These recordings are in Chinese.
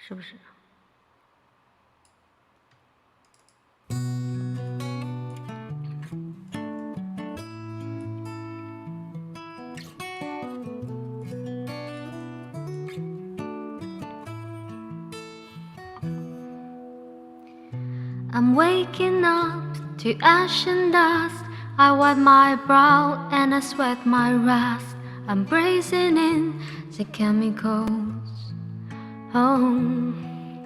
是不是？I'm waking up to ash and dust. I wipe my brow and I sweat my rust. I'm bracing in the chemicals. Oh,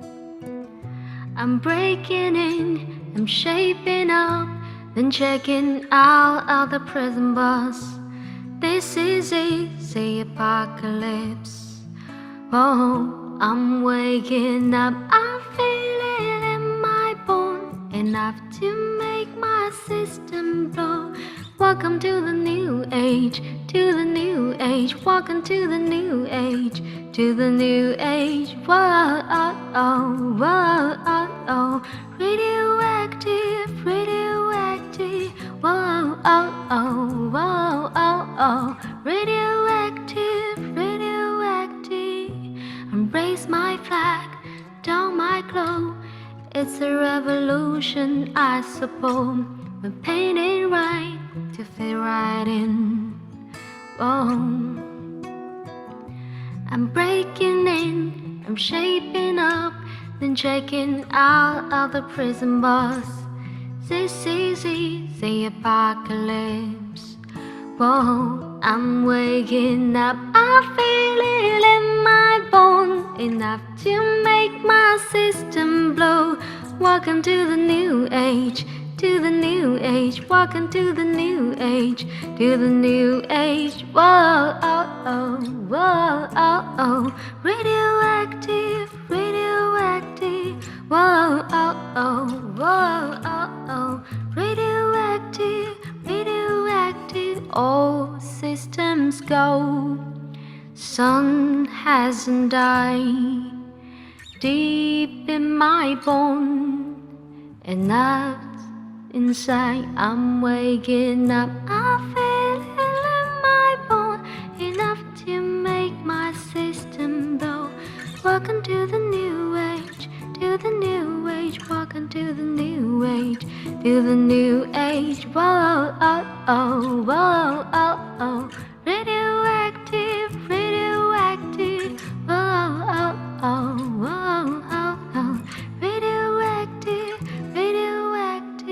I'm breaking in, I'm shaping up, then checking out of the prison bus. This is the apocalypse. Oh, I'm waking up, I feel it in my bone, enough to make my system blow. Welcome to the new age, to the new age. Welcome to the new age, to the new age. Whoa, oh, oh, whoa, oh, oh. Radioactive, radioactive. Whoa, oh, oh, whoa, oh, oh. Radioactive, radioactive. Embrace my flag, down my glow. It's a revolution, I suppose. We're painted right to fit right in. Oh, I'm breaking in, I'm shaping up, then checking out of the prison bus. This is the apocalypse. Whoa, I'm waking up, I feel it in my bone, enough to make my system blow. Welcome to the new age, to the new age. Welcome to the new age, to the new age. Whoa, oh, oh, whoa, oh, oh. Radioactive, radioactive. Whoa, oh, oh, whoa, oh, oh. Radioactive, radioactive. All systems go. Sun hasn't died. Deep in my bone, enough inside, I'm waking up. I feel it in my bone, enough to make my system blow. Welcome to the new age, to the new age. Welcome to the new age, to the new age. Whoa, oh, oh, whoa, oh, oh. Radioactive, radioactive. Whoa, oh, oh, whoa, oh, oh. Radioactive, radioactive.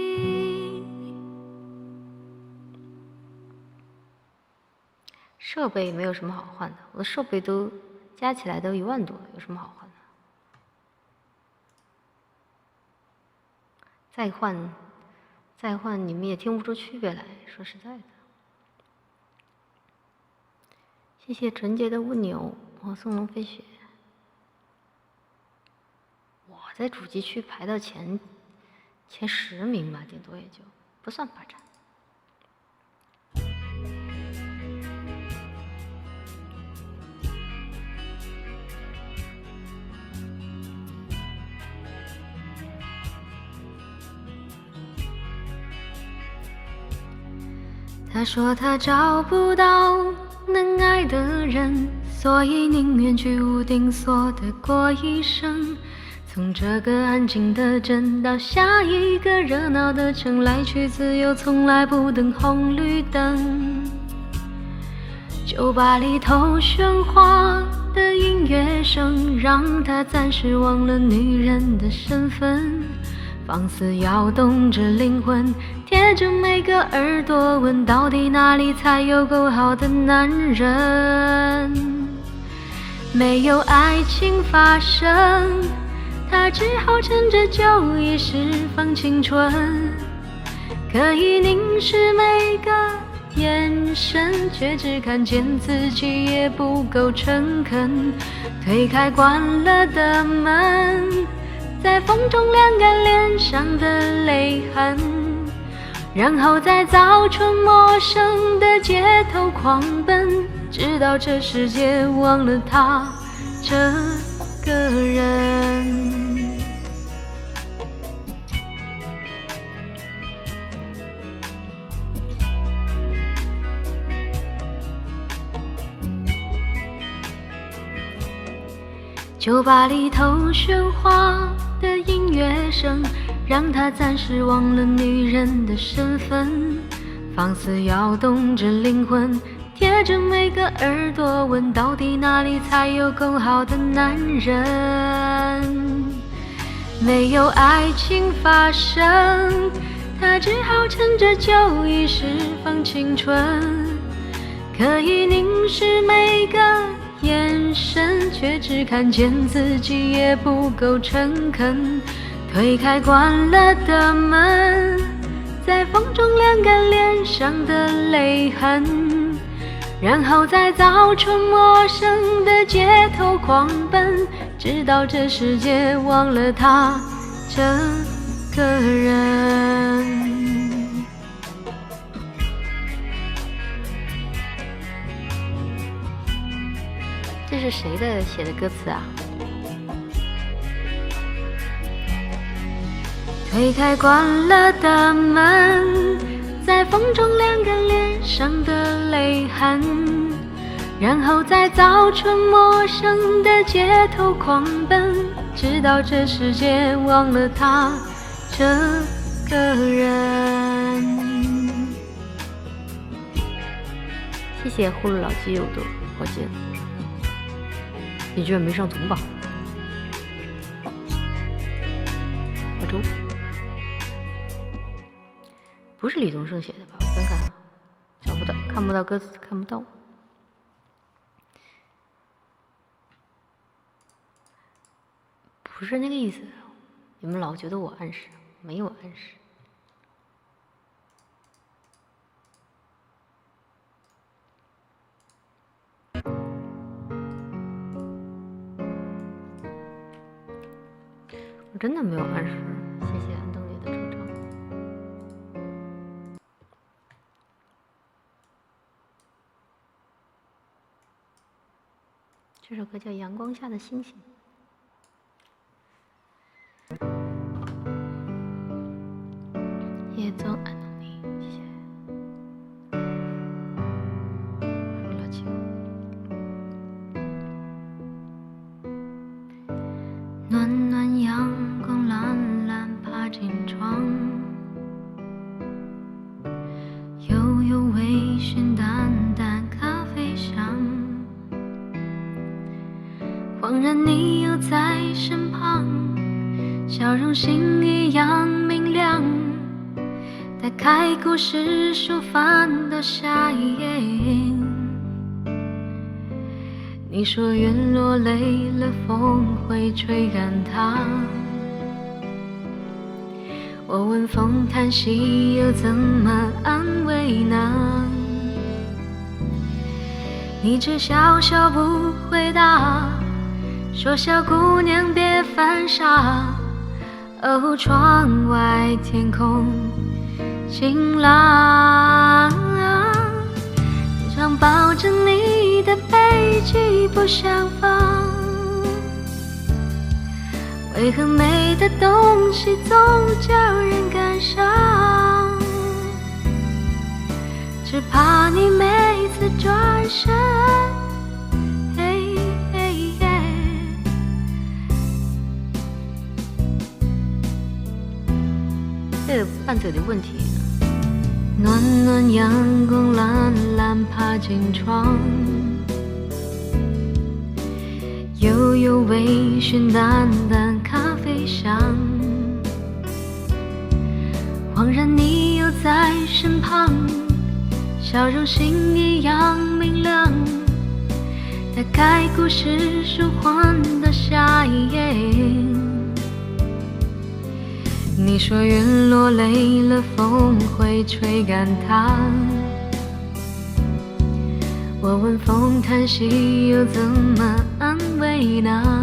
设备没有什么好换的，我的设备都加起来都1万多了，有什么好换的？再换，你们也听不出区别来。说实在的，谢谢纯洁的蜗牛和松龙飞雪。我在主机区排到前10名吧，顶多也就不算霸占。他说他找不到能爱的人，所以宁愿去屋顶锁的过一生。从这个安静的镇到下一个热闹的城，来去自由，从来不等红绿灯。酒吧里头喧哗的音乐声，让他暂时忘了女人的身份。放肆摇动着灵魂，贴着每个耳朵问，到底哪里才有够好的男人？没有爱情发生，他只好趁着酒意释放青春，可以凝视每个眼神，却只看见自己也不够诚恳。推开关了的门，在风中晾干脸上的泪痕，然后在早春陌生的街头狂奔，直到这世界忘了他这个人。 酒吧里头喧哗的音乐声，让他暂时忘了女人的身份，放肆摇动着灵魂，贴着每个耳朵问，到底哪里才有更好的男人？没有爱情发生，他只好趁着酒意释放青春，可以凝视每个眼神，却只看见自己也不够诚恳。推开关了的门，在风中晾干脸上的泪痕，然后在早春陌生的街头狂奔，直到这世界忘了他这个人。这是谁的写的歌词啊？推开关了的门，在风中晾干脸上的泪痕，然后在早春陌生的街头狂奔，直到这世界忘了他这个人。谢谢呼噜老基友的火箭，你居然没上总榜，我周不是李宗盛写的吧？我看看，找不到，看不到歌词，看不到。不是那个意思，你们老觉得我暗示，没有暗示。我真的没有暗示，谢谢安东尼的成长。这首歌叫《阳光下的星星》。夜总安东尼，谢谢。老七。暖暖阳光懒懒爬进窗，悠悠微醺淡淡咖啡香，恍然你又在身旁，笑容星一样明亮，打开故事书翻到下一页，你说云落累了风会吹干它，我问风叹息又怎么安慰呢？你只笑笑不回答，说小姑娘别犯傻，哦，窗外天空晴朗，想抱着你的背脊不相放，为何美的东西总叫人感伤？只怕你每次转身，嘿嘿嘿，这个伴奏的问题。暖暖阳光懒懒爬进窗，悠悠微醺淡淡咖啡香，恍然你又在身旁，笑容星一样明亮，打开故事书换到下一页，你说云落累了风会吹干它，我问风叹息又怎么安慰呢？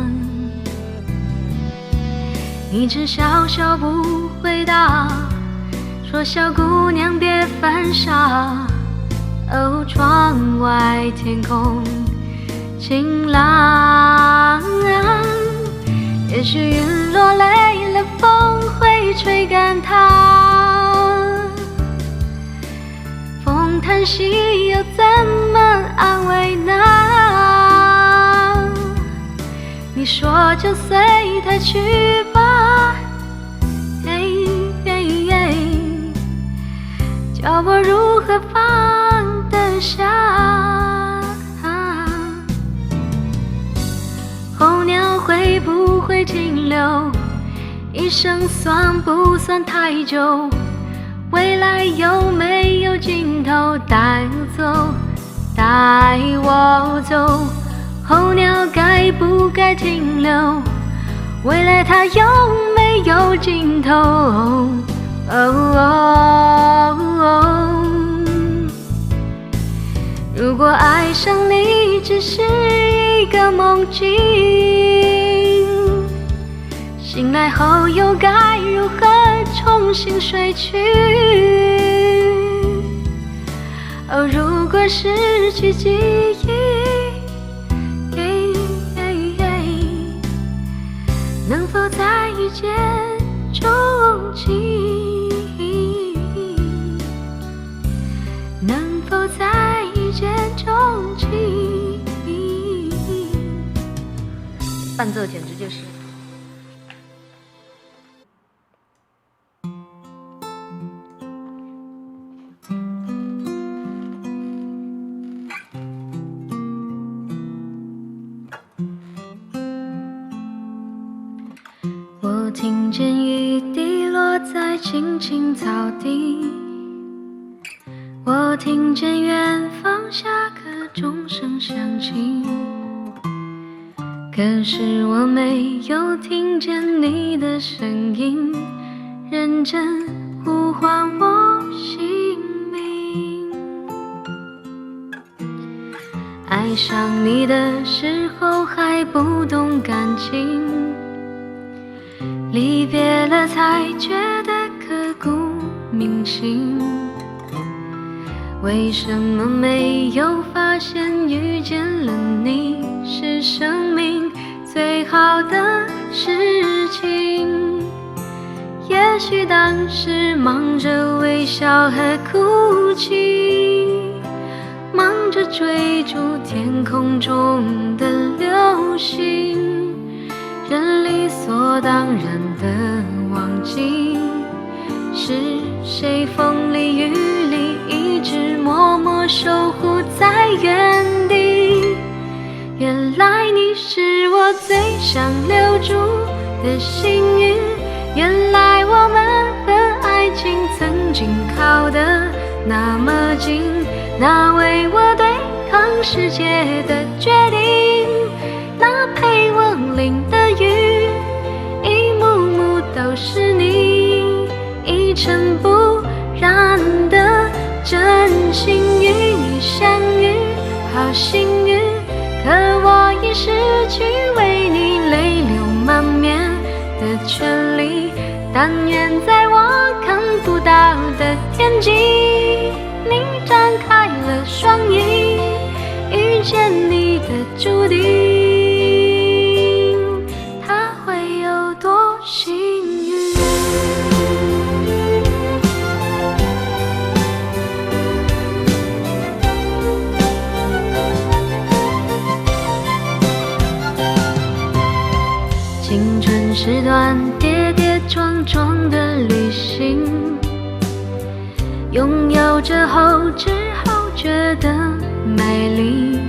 你只笑笑不回答，说小姑娘别犯傻，哦，窗外天空晴朗，也许云落累了风会吹干它，风叹息又怎么安慰呢？ 你说就随它去吧，叫我如何放得下？候鸟会不会停留？一生算不算太久？未来有没有尽头？带我走，候鸟该不该停留？未来它有没有尽头？如果爱上你只是一个梦境，醒来后又该如何重新睡去？如果失去记忆，能否再一见钟情？能否再一见钟情？伴奏简直就是。我听见雨滴落在青青草地，我听见远方下课钟声响起，可是我没有听见你的声音，认真呼唤我姓名。爱上你的时候还不懂感情，离别了才觉得刻骨铭心。为什么没有发现遇见了你是生命最好的事情？也许当时忙着微笑和哭泣，忙着追逐天空中的流星，人理所当然的忘记，是谁风里雨里一直默默守护在原地。原来你是我最想留住的幸运，原来我们和爱情曾经靠得那么近，那为我对抗世界的决定，那陪我淋的雨，一幕幕都是你，一尘不染的真心与你相遇，好幸运。可我已失去为你泪流满面的权利，但愿在我看不到的天际，你张开了双翼，遇见你的注定，它会有多幸运？青春是段跌跌撞撞的旅行，拥有之后觉得美丽，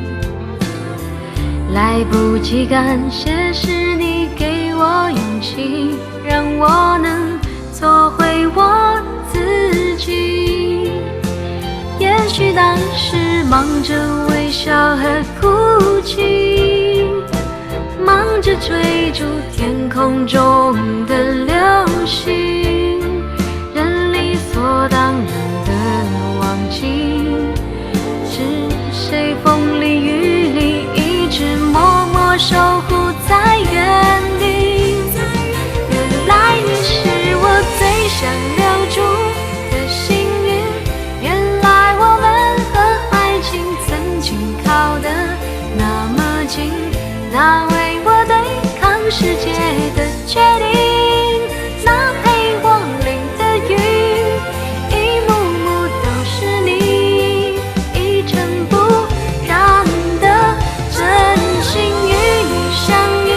来不及感谢是你给我勇气，让我能做回我自己。也许当时忙着微笑和哭泣，忙着追逐天空中的流星，人理所当然的忘记，是谁风里雨里一直默默守护在原地。原来你是我最想留住的幸运，原来我们和爱情曾经靠得那么近，那为我对抗世界的决定，那陪我淋的雨，一幕幕都是你，一尘不染的真心与你相遇。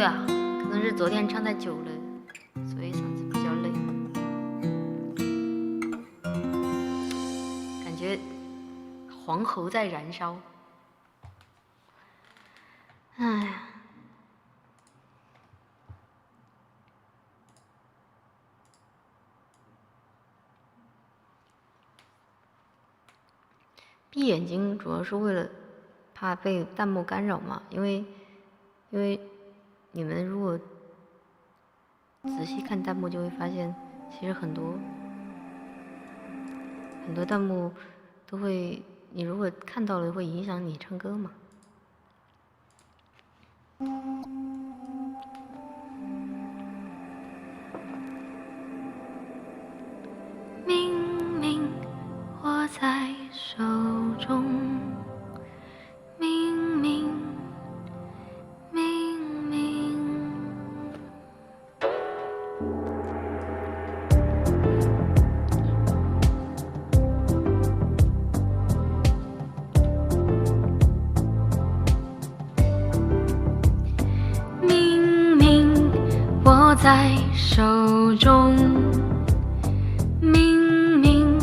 对啊，可能是昨天唱太久了，所以嗓子比较累，感觉黄喉在燃烧。哎呀，闭眼睛主要是为了怕被弹幕干扰嘛，因为你们如果仔细看弹幕就会发现，其实很多弹幕都会，你如果看到了会影响你唱歌嘛。明明握在手中，明明握在手中，明明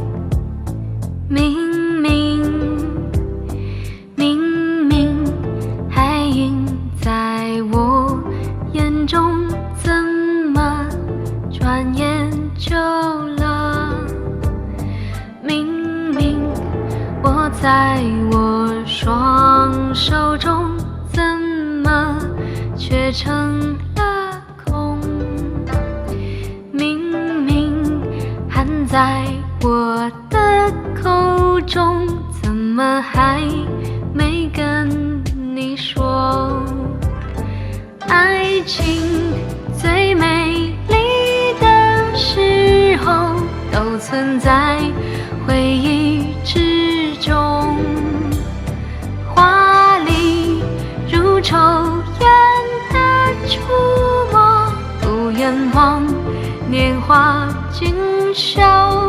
还映在我眼中，怎么转眼就了？明明握在我双手中，怎么却成了空？明明含在我的口中，怎么还没跟你说？爱情最美丽的时候，都存在回忆之中，华丽如抽烟的触摸，不愿忘年华今宵，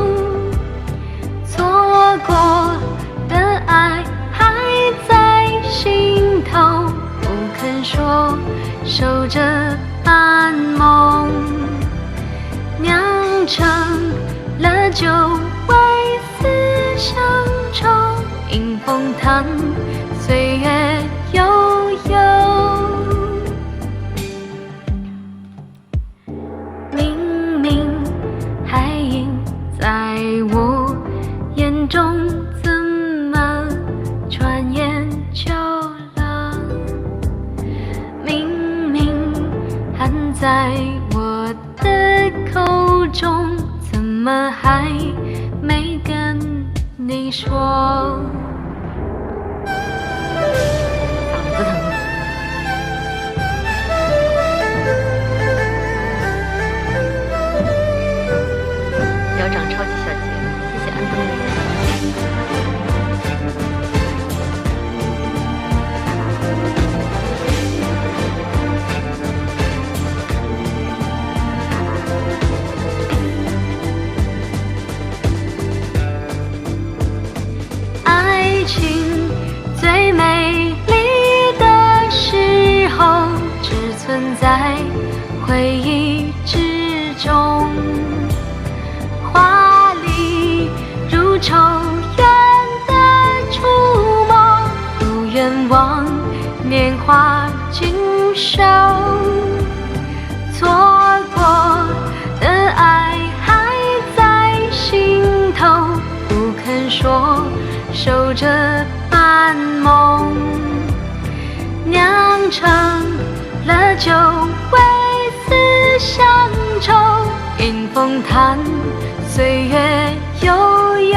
错过的爱还在心头，不肯说，守着安梦，酿成了酒，为思乡愁，迎风叹岁月悠悠。明明还映在我眼中，怎么转眼就了？明明含在我的口中，怎么还没跟你说？嗓子疼。要长超级小姐，谢谢安东尼。爱情最美丽的时候，只存在回忆之中，华丽如抽烟的触摸，不愿忘年华今宵，错过的爱还在心头，不肯说，守着半梦，酿成了酒，为思乡愁，迎风叹岁月悠悠。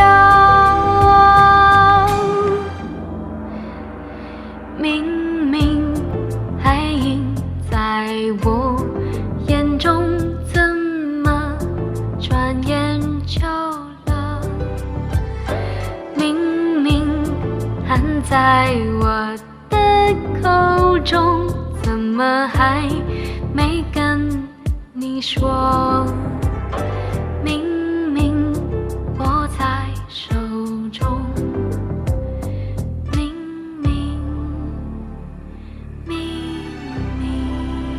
明明还映在我眼中，怎么转眼就了？明明含在我的口中，怎么还没跟你说？明明握在手中，明明。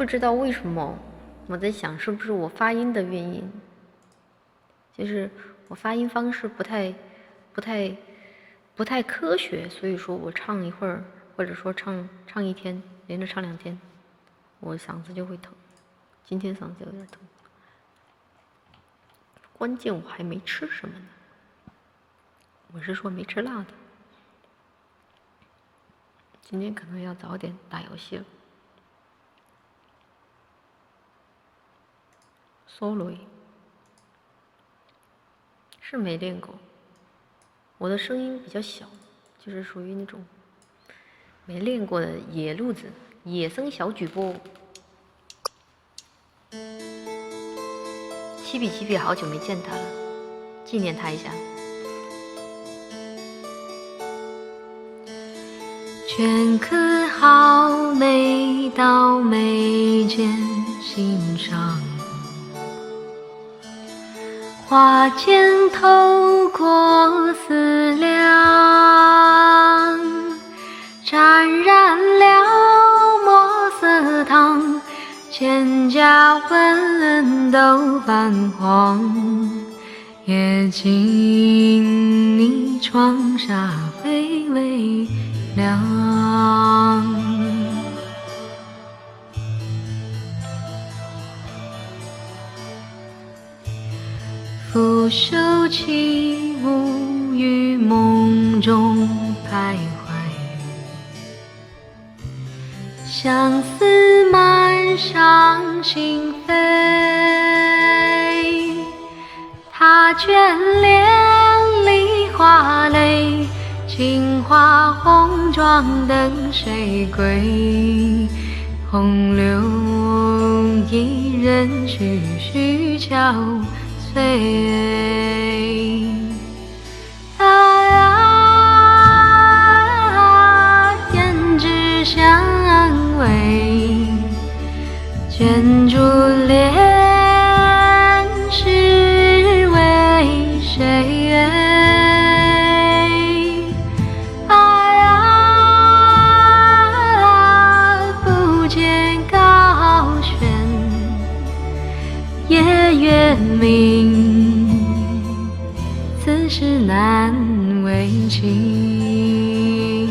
不知道为什么，我在想是不是我发音的原因，就是我发音方式不太科学，所以说我唱一会儿，或者说唱一天，连着唱2天，我嗓子就会疼。今天嗓子有点疼，关键我还没吃什么呢。我是说没吃辣的，今天可能要早点打游戏了。solo 是没练过，我的声音比较小，就是属于那种没练过的野路子，野生小主播。七比好久没见他了，纪念他一下。镌刻好每道眉间心上，花间透过思量，沾染了墨色烫，千家温都泛黄，夜静你窗纱微微亮，拂袖起舞于梦中徘徊，相思满上心扉，他眷恋梨花泪，青花红妆等谁归？红柳一人徐徐憔悴。胭脂相偎，卷珠帘是为谁？不见高悬夜月明，此事难为情。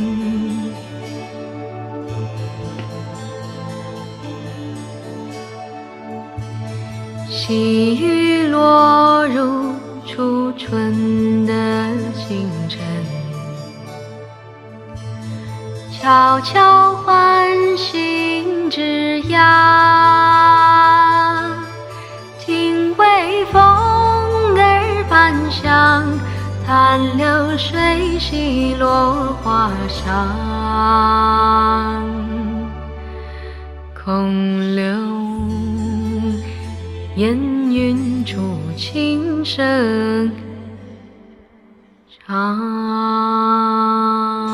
细雨落入初春的清晨，悄悄唤醒枝桠，听微风儿伴响，叹流水西落花香，空留烟云处琴声长。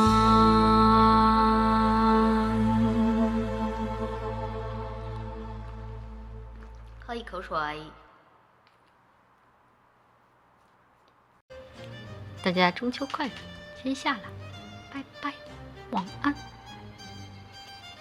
喝一口水。大家中秋快乐！先下了，拜拜，晚安。